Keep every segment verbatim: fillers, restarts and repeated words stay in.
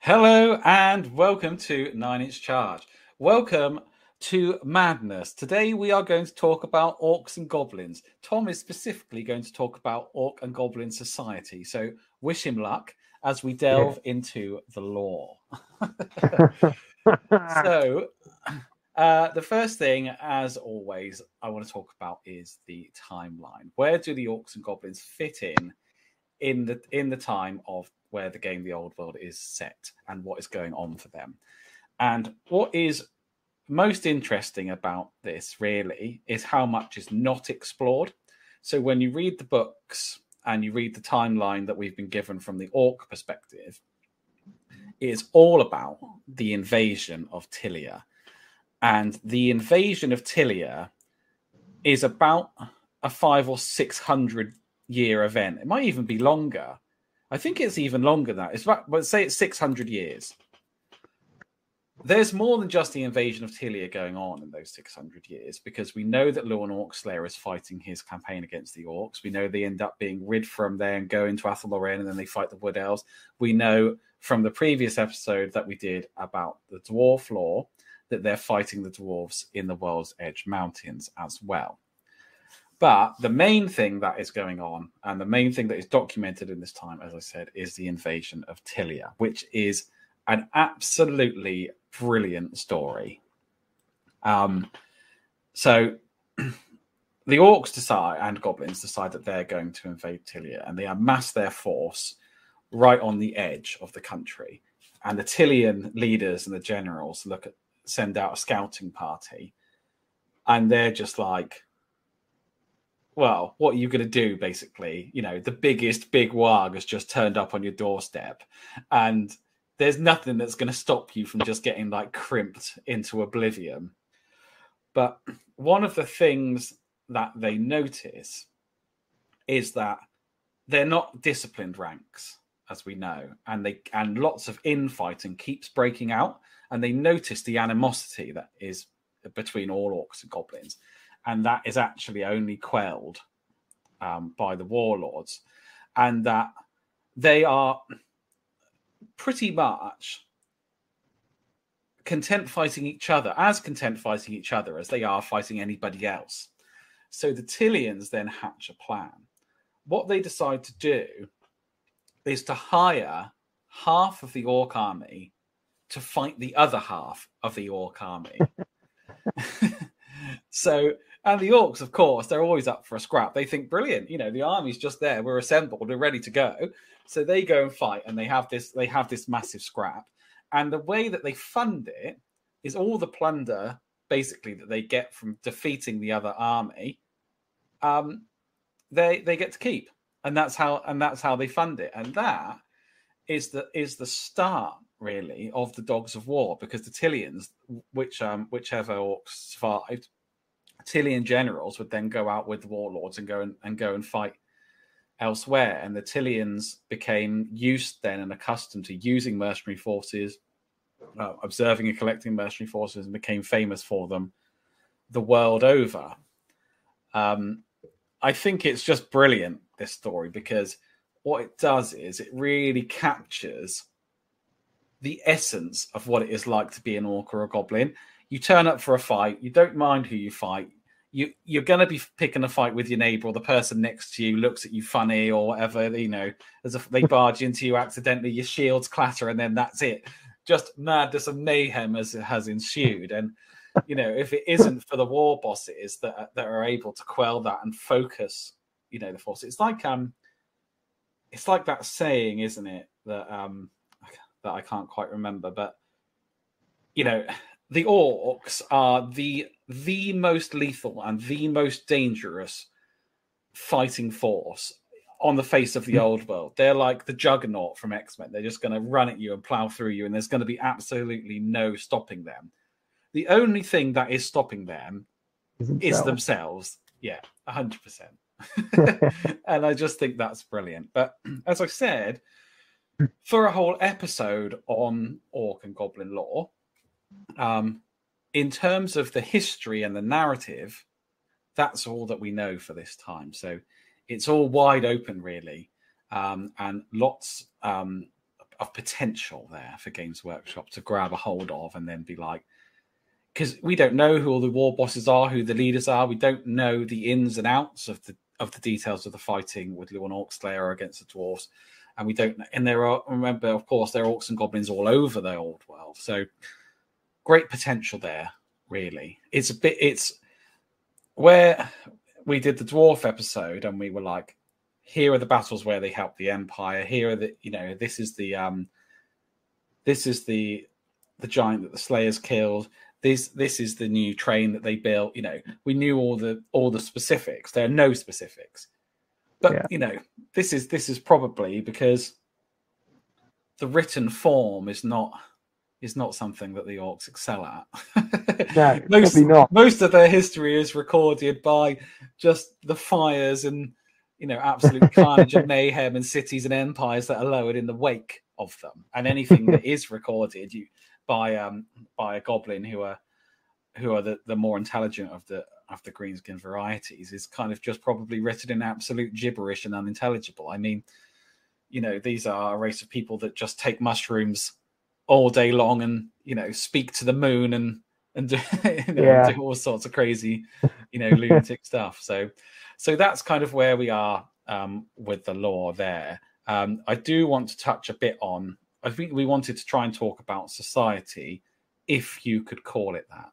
Hello and welcome to Nine Inch Charge. Welcome to Madness. Today we are going to talk about orcs and goblins. Tom is specifically going to talk about orc and goblin society. So wish him luck as we delve yeah. into the lore. So uh, the first thing, as always, I want to talk about is the timeline. Where do the orcs and goblins fit in in the in the time of where the game The Old World is set and what is going on for them? And what is most interesting about this really is how much is not explored. So when you read the books and you read the timeline that we've been given from the orc perspective, it's all about the invasion of Tilia. And the invasion of Tilia is about a five or six hundred year event. It might even be longer. I think it's even longer than that. It's about, let's say it's six hundred years. There's more than just the invasion of Tilia going on in those six hundred years, because we know that Luan Orcslayer is fighting his campaign against the orcs. We know they end up being rid from there and go into Athel Loren, and then they fight the Wood Elves. We know from the previous episode that we did about the dwarf lore that they're fighting the dwarves in the World's Edge Mountains as well. But the main thing that is going on, and the main thing that is documented in this time, as I said, is the invasion of Tilia, which is an absolutely brilliant story. Um, so the orcs decide and goblins decide that they're going to invade Tilia, and they amass their force right on the edge of the country. And the Tilian leaders and the generals look at send out a scouting party, and they're just like, well, what are you going to do, basically? You know, the biggest big warg has just turned up on your doorstep, and there's nothing that's going to stop you from just getting, like, crimped into oblivion. But one of the things that they notice is that they're not disciplined ranks, as we know, and they and lots of infighting keeps breaking out, and they notice the animosity that is between all orcs and goblins. And that is actually only quelled um, by the warlords, and that they are pretty much content fighting each other, as content fighting each other as they are fighting anybody else. So the Tilians then hatch a plan. What they decide to do is to hire half of the orc army to fight the other half of the orc army. So, and the orcs, of course, they're always up for a scrap. They think, brilliant, you know, the army's just there, we're assembled, we're ready to go. So they go and fight, and they have this, they have this massive scrap. And the way that they fund it is all the plunder, basically, that they get from defeating the other army, um, they they get to keep. And that's how and that's how they fund it. And that is the is the start, really, of the Dogs of War, because the Tilians, which um whichever orcs survived, Tilian generals would then go out with the warlords and go and, and go and fight elsewhere. And the Tilians became used then and accustomed to using mercenary forces, uh, observing and collecting mercenary forces, and became famous for them the world over. Um, I think it's just brilliant, this story, because what it does is it really captures the essence of what it is like to be an orc or a goblin. You turn up for a fight, you don't mind who you fight. You, you're going to be picking a fight with your neighbor, or the person next to you looks at you funny or whatever, you know, as if they barge into you accidentally, your shields clatter, and then that's it. Just madness and mayhem as it has ensued. And, you know, if it isn't for the war bosses that, that are able to quell that and focus, you know, the force, it's like, um, it's like that saying, isn't it? That, um, that I can't quite remember, but, you know, the orcs are the the most lethal and the most dangerous fighting force on the face of the old world. They're like the Juggernaut from X-Men. They're just going to run at you and plow through you, and there's going to be absolutely no stopping them. The only thing that is stopping them is themselves. Yeah, one hundred percent. And I just think that's brilliant. But as I said, for a whole episode on orc and goblin lore, um, in terms of the history and the narrative, that's all that we know for this time. So it's all wide open, really, um, and lots um, of potential there for Games Workshop to grab a hold of and then be like, because we don't know who all the war bosses are, who the leaders are. We don't know the ins and outs of the of the details of the fighting with Luan Orcslayer against the dwarves. And we don't, and there are, remember, of course, there are orcs and goblins all over the old world. So great potential there, really. It's a bit, it's where we did the dwarf episode and we were like, here are the battles where they help the Empire. Here are the, you know, this is the, um, this is the, the giant that the Slayers killed. This, this is the new train that they built. You know, we knew all the, all the specifics. There are no specifics. But, yeah. you know, this is this is probably because the written form is not is not something that the orcs excel at. No, most, probably not. Most of their history is recorded by just the fires and, you know, absolute carnage and mayhem and cities and empires that are lowered in the wake of them. And anything that is recorded you, by um by a goblin who are who are the, the more intelligent of the of the greenskin varieties is kind of just probably written in absolute gibberish and unintelligible. I mean, you know, these are a race of people that just take mushrooms all day long and, you know, speak to the moon and and do, you know, yeah. do all sorts of crazy, you know, lunatic stuff. So, so that's kind of where we are um, with the lore there. Um, I do want to touch a bit on. I think we wanted to try and talk about society, if you could call it that.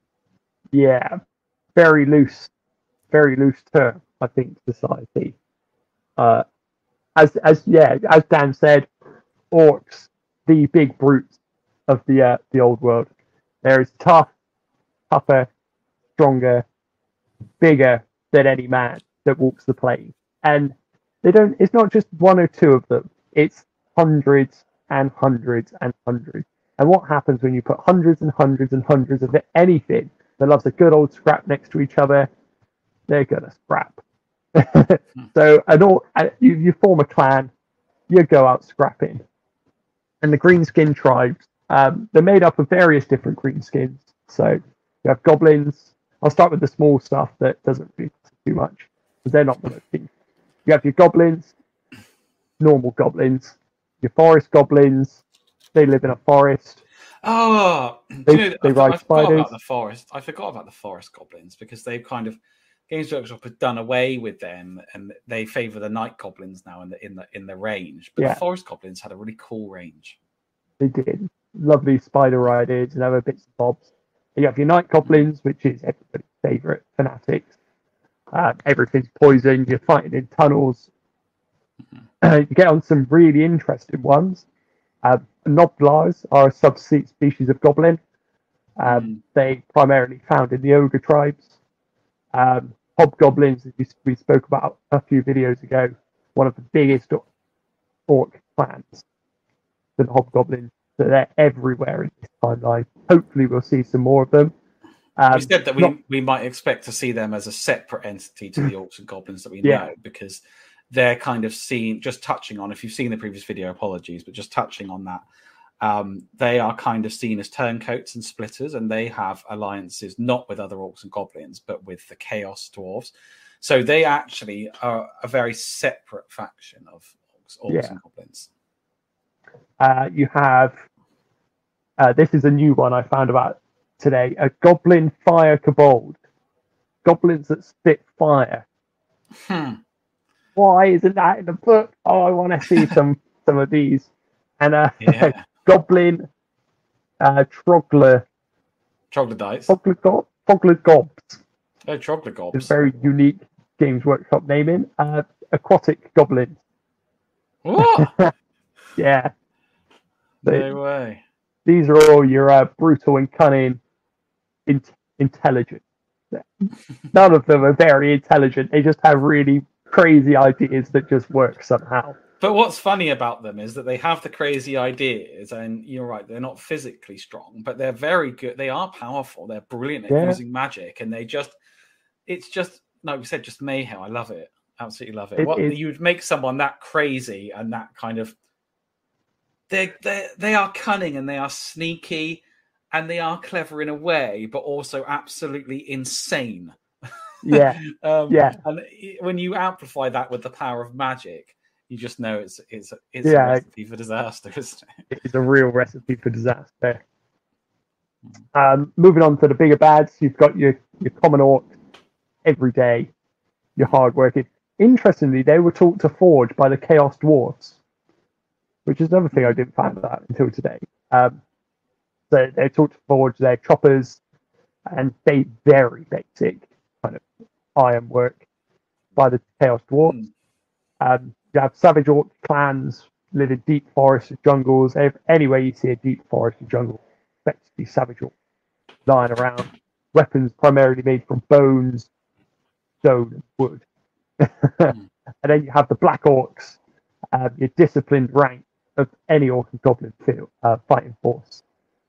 Yeah. Very loose, very loose term, I think, society. Uh, as as yeah, as Dan said, orcs, the big brutes of the uh, the old world. They're as tough, tougher, stronger, bigger than any man that walks the plane. And they don't. It's not just one or two of them. It's hundreds and hundreds and hundreds. And what happens when you put hundreds and hundreds and hundreds of anything that loves a good old scrap next to each other? They're gonna scrap. So an all, you, you form a clan, you go out scrapping. And the greenskin tribes, um, they're made up of various different greenskins. So you have goblins. I'll start with the small stuff that doesn't do too much, because they're not the thing. You have your goblins, normal goblins, your forest goblins. They live in a forest. Oh, they, you know, they I, ride I spiders. forgot about the forest. I forgot about the forest goblins because they've kind of Games Workshop has done away with them, and they favour the night goblins now in the in the in the range. But yeah. the forest goblins had a really cool range. They did. Lovely spider riders and other bits and bobs. And you have your night goblins, which is everybody's favourite fanatics. Uh, everything's poison. You're fighting in tunnels. Mm-hmm. Uh, you get on some really interesting ones. Uh, Noblars are a subspecies of goblin. Um, mm. They primarily found in the ogre tribes. Um, hobgoblins, as we, we spoke about a few videos ago, one of the biggest orc clans. The hobgoblins, so they're everywhere in this timeline. Hopefully, we'll see some more of them. Um, we said that we, not, we might expect to see them as a separate entity to the orcs and goblins that we yeah. know, because they're kind of seen, just touching on, if you've seen the previous video, apologies, but just touching on that, um, they are kind of seen as turncoats and splitters, and they have alliances not with other orcs and goblins, but with the Chaos Dwarves. So they actually are a very separate faction of orcs, orcs yeah. and goblins. Uh, you have, uh, this is a new one I found about today, a Goblin Fire Kobold. Goblins that spit fire. Hmm. Why isn't that in the book? Oh, I want to see some some of these. And uh, yeah. Goblin uh, Trogler. Troglodytes. Troglodytes. Troglodytes. Oh, Troglodytes. It's a very unique Games Workshop naming. Uh, aquatic Goblins. What? Yeah. No they, way. These are all your uh, brutal and cunning, in- intelligent. None of them are very intelligent. They just have really crazy ideas that just work somehow. But what's funny about them is that they have the crazy ideas, and you're right, they're not physically strong, but they're very good. They are powerful. They're brilliant at yeah. using magic, and they just, it's just, like we said, just mayhem. I love it. Absolutely love it. it what it, you would make someone that crazy and that kind of, they they they are cunning and they are sneaky and they are clever in a way, but also absolutely insane. Yeah, um, yeah. And when you amplify that with the power of magic, you just know it's it's it's Yeah. a recipe for disaster, isn't it? It's a real recipe for disaster. Um, moving on to the bigger bads, you've got your, your common orcs every day, your hardworking. Interestingly, they were taught to forge by the Chaos Dwarfs, which is another thing I didn't find out until today. Um, so they're taught to forge their choppers and they very basic kind of iron work by the Chaos Dwarfs. Mm. Um, you have savage orc clans live in deep forests and jungles. Anywhere you see a deep forest and jungle, effectively savage orcs lying around. Weapons primarily made from bones, stone, and wood. Mm. And then you have the black orcs, um, your disciplined rank of any orc and goblin field, uh, fighting force.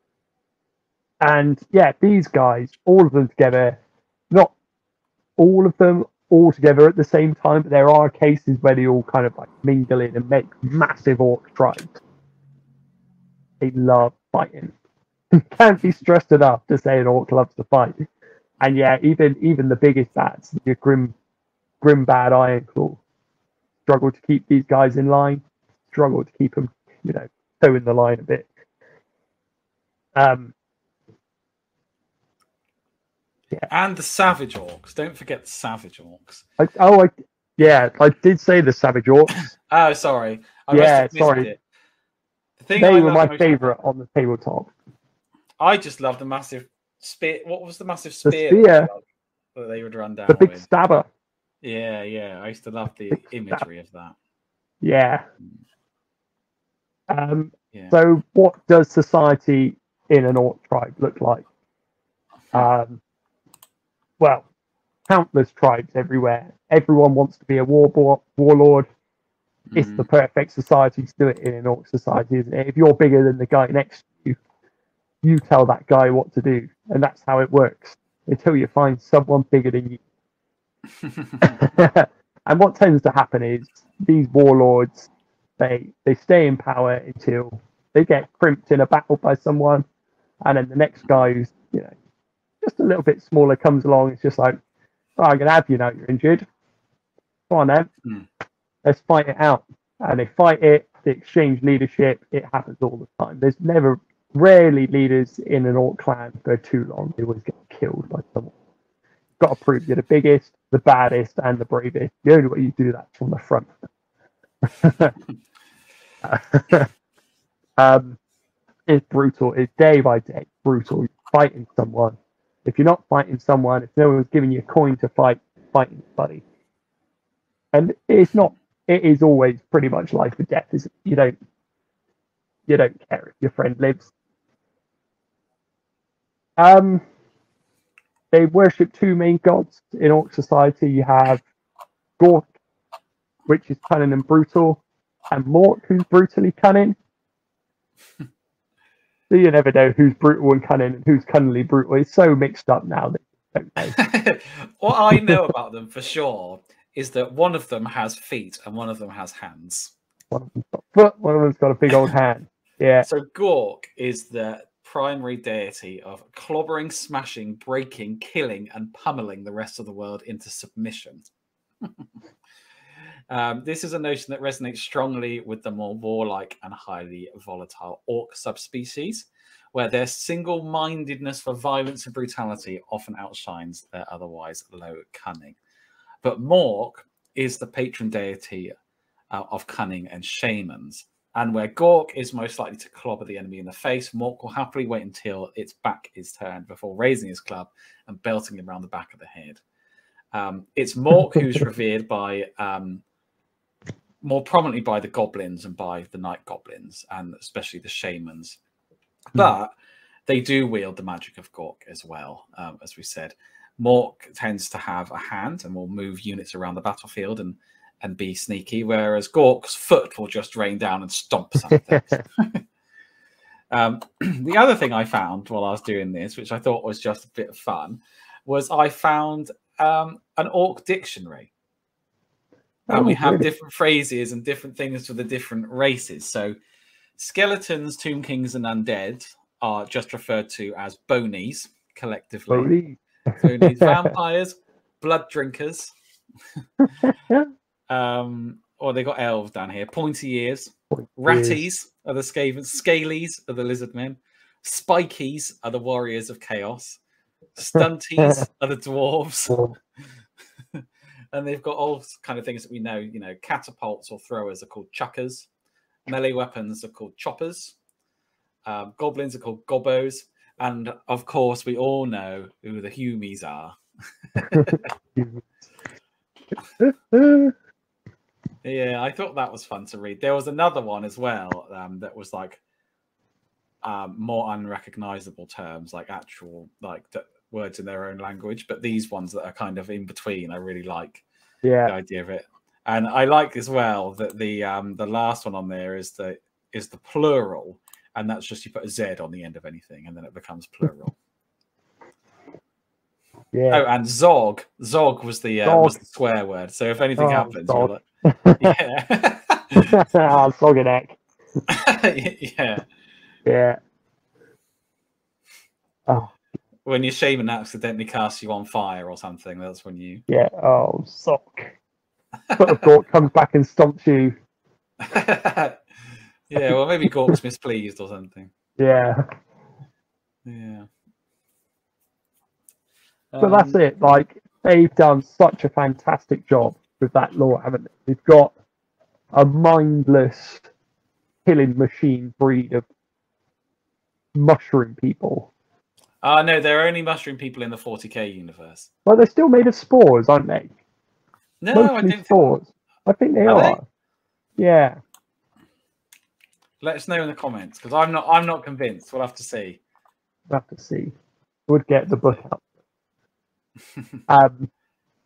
And yeah, these guys, all of them together, not all of them all together at the same time, but there are cases where they all kind of like mingle in and make massive orc tribes. They love fighting. Can't be stressed enough to say an orc loves to fight. And yeah, even even the biggest bats, your grim grim bad Ironclaw, struggle to keep these guys in line, struggle to keep them, you know, toeing the line a bit. Um, yeah. And the savage orcs. Don't forget the savage orcs. I, oh, I, yeah, I did say the savage orcs. Oh, sorry. I yeah, sorry. It. The thing they I were my most... favourite on the tabletop. I just love the massive spear. What was the massive spear, the spear that they would run down? The big with? stabber. Yeah, yeah. I used to love the imagery of that. Yeah. Um, yeah. So, what does society in an orc tribe look like? Um, well, countless tribes everywhere. Everyone wants to be a war warlord. Mm. It's the perfect society to do it in an orc society, isn't it? If you're bigger than the guy next to you, you tell that guy what to do, and that's how it works until you find someone bigger than you. And what tends to happen is these warlords, they they stay in power until they get crimped in a battle by someone, and then the next guy who's, you know, just a little bit smaller comes along. It's just like, oh, I'm gonna have you now. You're injured. Go on then. Mm. Let's fight it out. And they fight it. They exchange leadership. It happens all the time. There's never, rarely leaders in an orc clan go too long. They always get killed by someone. Got to prove you're the biggest, the baddest, and the bravest. The only way you do that from the front. um, it's brutal. It's day by day brutal. You're fighting someone. If you're not fighting someone, if no one's giving you a coin to fight, fighting somebody. And it's not. It is always pretty much life or death. Isn't it? You don't. You don't care if your friend lives. Um. They worship two main gods in Orc society. You have Gork, which is cunning and brutal, and Mork, who's brutally cunning. So you never know who's brutal and cunning and who's cunningly brutal. It's so mixed up now that you don't know. What I know about them for sure is that one of them has feet and one of them has hands. One of them's got a foot, one of them's got a big old hand. Yeah. So Gork is the primary deity of clobbering, smashing, breaking, killing, and pummeling the rest of the world into submission. um, this is a notion that resonates strongly with the more warlike and highly volatile orc subspecies, where their single-mindedness for violence and brutality often outshines their otherwise low cunning. But Mork is the patron deity uh, of cunning and shamans. And where Gork is most likely to clobber the enemy in the face, Mork will happily wait until its back is turned before raising his club and belting him around the back of the head. Um, it's Mork who's revered by, um, more prominently by the goblins and by the night goblins, and especially the shamans. But they do wield the magic of Gork as well, um, as we said. Mork tends to have a hand and will move units around the battlefield and and be sneaky, whereas Gork's foot will just rain down and stomp something. um, the other thing I found while I was doing this, which I thought was just a bit of fun, was I found um, an orc dictionary. And oh, we have really? different phrases and different things for the different races. So skeletons, tomb kings, and undead are just referred to as bonies, collectively. Bonies. Bonies. Vampires, blood drinkers. Um, or they got elves down here. Pointy ears. Pointy Ratties ears. are the Skavens. Scalies are the lizard men. Spikies are the warriors of chaos. Stunties are the dwarves. Well, And they've got all kind of things that we know. You know, catapults or throwers are called chuckers. Melee weapons are called choppers. Um, goblins are called gobbos. And of course, we all know who the humies are. Yeah, I thought that was fun to read. There was another one as well um, that was like um, more unrecognizable terms, like actual like th- words in their own language. But these ones that are kind of in between, I really like yeah. the idea of it. And I like as well that the um, the last one on there is the is the plural, and that's just you put a Z on the end of anything, and then it becomes plural. Yeah. Oh, and Zog. Zog was the uh, Zog. was the swear word. So if anything Oh, happens, you're Zog. like, yeah, Ah, Zoganek. yeah. Yeah. Oh, When your shaman accidentally casts you on fire or something, that's when you. yeah. Oh, sock. But Gork comes back and stomps you. Yeah, well, maybe Gork's mispleased or something. Yeah. Yeah. But that's Um, it. Like, they've done such a fantastic job with that lore, haven't they? They've got a mindless killing machine breed of mushroom people. Oh, no, they're only mushroom people in the forty K universe. Well, they're still made of spores, aren't they? No, Mostly I don't think. spores. I think they Are are. Yeah. Let us know in the comments because I'm not. I'm not convinced. We'll have to see. We'll have to see. Would get the book up. um,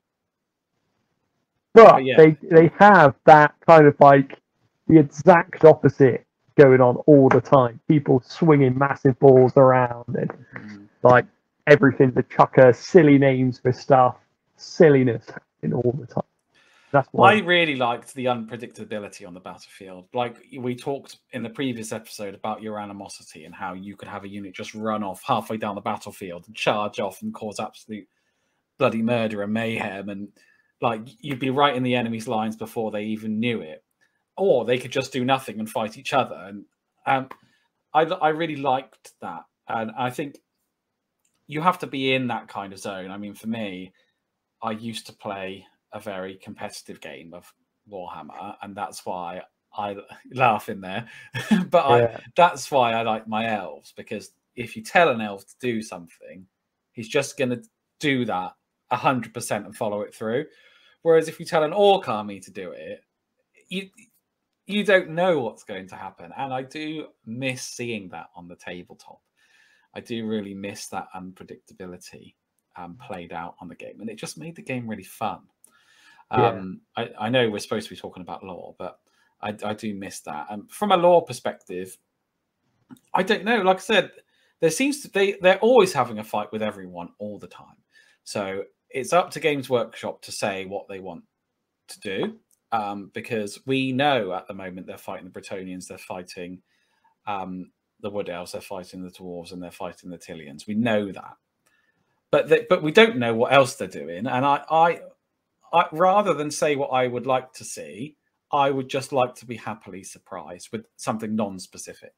but But yeah. they they have that kind of like the exact opposite going on all the time. People swinging massive balls around and Mm. like everything to chucker silly names for stuff, silliness happening all the time. That's why. I really liked the unpredictability on the battlefield. Like we talked in the previous episode about your animosity and how you could have a unit just run off halfway down the battlefield and charge off and cause absolute bloody murder and mayhem, and like you'd be right in the enemy's lines before they even knew it, or they could just do nothing and fight each other. And um, I, I really liked that, and I think you have to be in that kind of zone. I mean, for me, I used to play a very competitive game of Warhammer, and that's why I laugh in there. But Yeah. I, that's why I like my elves, because if you tell an elf to do something, he's just going to do that one hundred percent and follow it through. Whereas if you tell an orc army to do it, you you don't know what's going to happen. And I do miss seeing that on the tabletop. I do really miss that unpredictability um, played out on the game, and it just made the game really fun. Um, I, I know we're supposed to be talking about lore, but I, I do miss that. And from a lore perspective, I don't know. Like I said, there seems to they they're always having a fight with everyone all the time. So it's up to Games Workshop to say what they want to do, um, because we know at the moment they're fighting the Bretonnians, they're fighting um, the Wood Elves, they're fighting the Dwarves, and they're fighting the Tillians. We know that, but they, but we don't know what else they're doing. And I, I, I, rather than say what I would like to see, I would just like to be happily surprised with something non-specific.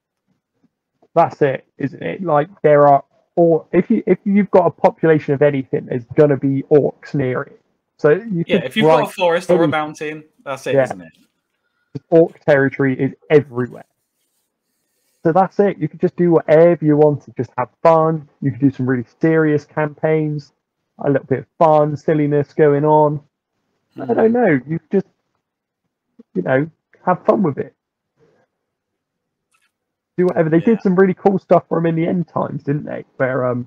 That's it, isn't it? Like there are, or if you if you've got a population of anything, there's gonna be orcs near it. So you Yeah, could if you've got a write forest or a anything. mountain, that's it, Yeah. isn't it? Orc territory is everywhere. So that's it. You could just do whatever you want to, just have fun. You could do some really serious campaigns, a little bit of fun, silliness going on. I don't know. You just, you know, have fun with it. Do whatever. They Yeah. did some really cool stuff for him in the end times, didn't they? Where um,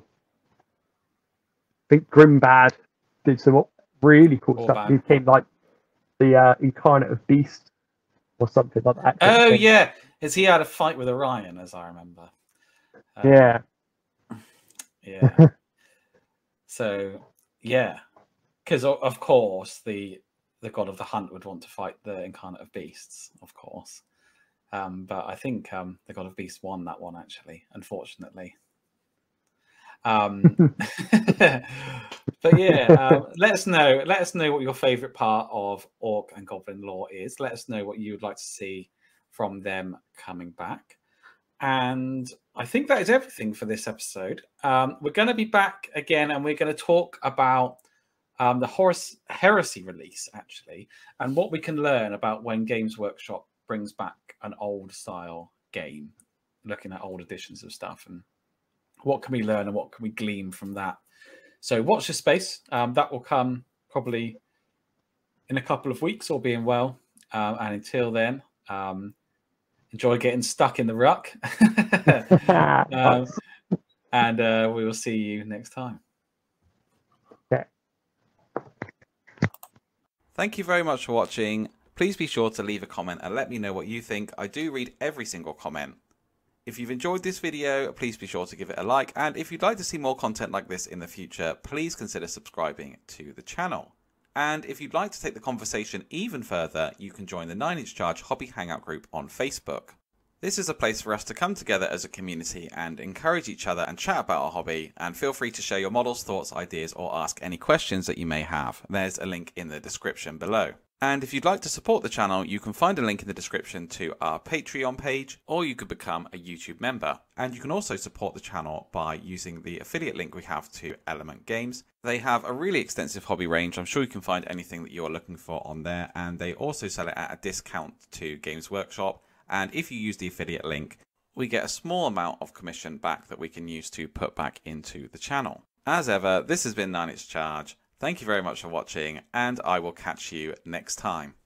I think Grimbad did some really cool Or stuff. bad. He became like the uh, incarnate of Beast or something like that. Oh yeah, has he had a fight with Orion, as I remember? Um, Yeah. yeah. So yeah, because of course the the god of the hunt would want to fight the incarnate of beasts, of course. Um, but I think um, the god of beasts won that one actually, unfortunately. Um, but But yeah, um, let us know. Let us know what your favourite part of Orc and Goblin lore is. Let us know what you would like to see from them coming back. And I think that is everything for this episode. Um, we're going to be back again, and we're going to talk about um, the Horus Heresy release, actually, and what we can learn about when Games Workshop brings back an old style game, looking at old editions of stuff, and what can we learn and what can we glean from that. So watch this space. Um, that will come probably in a couple of weeks, all being well. Um, and until then, um, enjoy getting stuck in the ruck. um, and uh, we will see you next time. Okay. Thank you very much for watching. Please be sure to leave a comment and let me know what you think. I do read every single comment. If you've enjoyed this video, please be sure to give it a like. And if you'd like to see more content like this in the future, please consider subscribing to the channel. And if you'd like to take the conversation even further, you can join the nine inch Charge Hobby Hangout group on Facebook. This is a place for us to come together as a community and encourage each other and chat about our hobby, and feel free to share your models, thoughts, ideas, or ask any questions that you may have. There's a link in the description below. And if you'd like to support the channel, you can find a link in the description to our Patreon page, or you could become a YouTube member. And you can also support the channel by using the affiliate link we have to Element Games. They have a really extensive hobby range. I'm sure you can find anything that you're looking for on there, and they also sell it at a discount to Games Workshop. And if you use the affiliate link, we get a small amount of commission back that we can use to put back into the channel. As ever, this has been nine inch Charge. Thank you very much for watching, and I will catch you next time.